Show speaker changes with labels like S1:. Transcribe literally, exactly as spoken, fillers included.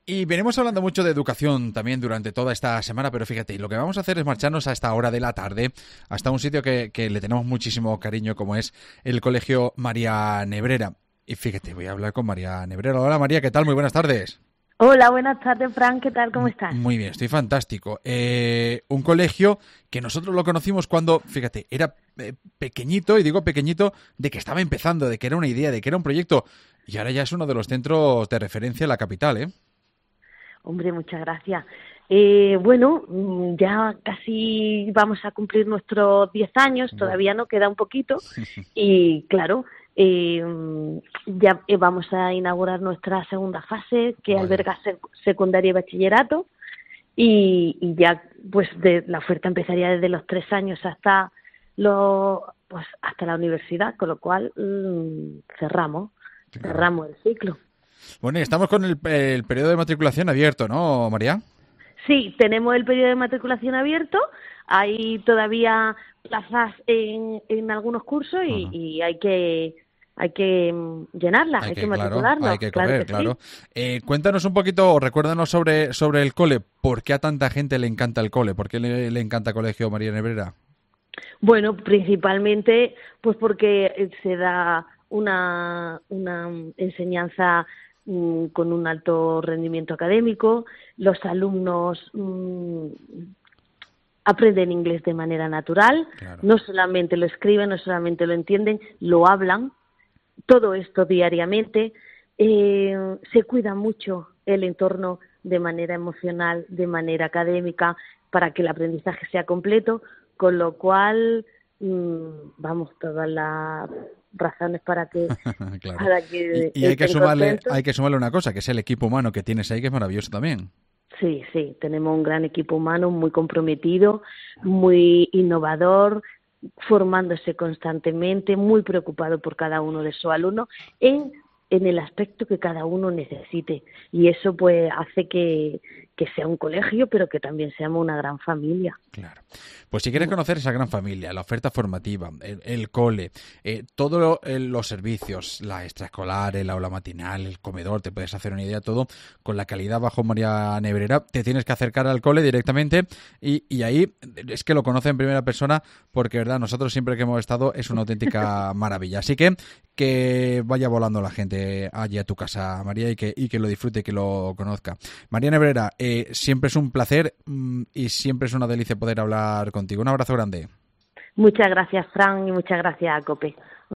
S1: Y venimos hablando mucho de educación también durante toda esta semana, pero fíjate, lo que vamos a hacer es marcharnos a esta hora de la tarde hasta un sitio que, que le tenemos muchísimo cariño, como es el Colegio María Nebrera. Y fíjate, voy a hablar con María Nebrera. Hola María, ¿qué tal? Muy buenas tardes.
S2: Hola, buenas tardes, Fran, ¿qué tal? ¿Cómo estás?
S1: Muy bien, estoy fantástico. Eh, un colegio que nosotros lo conocimos cuando, fíjate, era eh, pequeñito, y digo pequeñito, de que estaba empezando, de que era una idea, de que era un proyecto, y ahora ya es uno de los centros de referencia en la capital, ¿eh?
S2: Hombre, muchas gracias. Eh, bueno, ya casi vamos a cumplir nuestros diez años, todavía no queda un poquito, y claro, eh, ya vamos a inaugurar nuestra segunda fase, que
S1: Vaya.
S2: alberga sec- secundaria y bachillerato, y, y ya pues de, la oferta empezaría desde los tres años hasta los, pues hasta la universidad, con lo cual mmm, cerramos,
S1: Claro.
S2: cerramos el ciclo.
S1: Bueno, y estamos con el, el periodo de matriculación abierto, ¿no, María?
S2: Sí, tenemos el periodo de matriculación abierto, hay todavía plazas en, en algunos cursos y,
S1: Ajá.
S2: y hay que hay que mm, llenarlas, hay,
S1: Hay
S2: que,
S1: que, claro,
S2: matricularnos,
S1: hay que
S2: claro
S1: correr,
S2: que sí.
S1: claro. Eh, cuéntanos un poquito, o recuérdanos sobre, sobre el cole. ¿Por qué a tanta gente le encanta el cole? ¿Por qué le, le encanta Colegio María Nebrera?
S2: Bueno, principalmente pues porque se da una, una enseñanza mm, con un alto rendimiento académico, los alumnos mm, aprenden inglés de manera natural,
S1: Claro.
S2: no solamente lo escriben, no solamente lo entienden, lo hablan, todo esto diariamente, eh, se cuida mucho el entorno de manera emocional, de manera académica, para que el aprendizaje sea completo, con lo cual, mmm, vamos, todas las razones para que
S1: Claro.
S2: para que
S1: Y, y hay que
S2: estén
S1: sumarle,
S2: contentos.
S1: hay que sumarle una cosa, que es el equipo humano que tienes ahí, que es maravilloso también.
S2: Sí, sí, tenemos un gran equipo humano muy comprometido, muy innovador, formándose constantemente, muy preocupado por cada uno de sus alumnos en, en el aspecto que cada uno necesite. Y eso pues hace que, que sea un colegio, pero que también seamos una gran familia.
S1: Claro. Pues si quieres conocer esa gran familia, la oferta formativa, el, el cole, eh, todos los servicios, la extraescolar, el aula matinal, el comedor, te puedes hacer una idea, todo con la calidad bajo María Nebrera, te tienes que acercar al cole directamente y, y ahí es que lo conoce en primera persona porque, verdad, nosotros siempre que hemos estado es una auténtica maravilla. Así que que vaya volando la gente allí a tu casa, María, y que, y que lo disfrute y que lo conozca. María Nebrera, eh, siempre es un placer mmm, y siempre es una delicia poder hablar contigo. Un abrazo grande.
S2: Muchas gracias, Fran, y muchas gracias a COPE.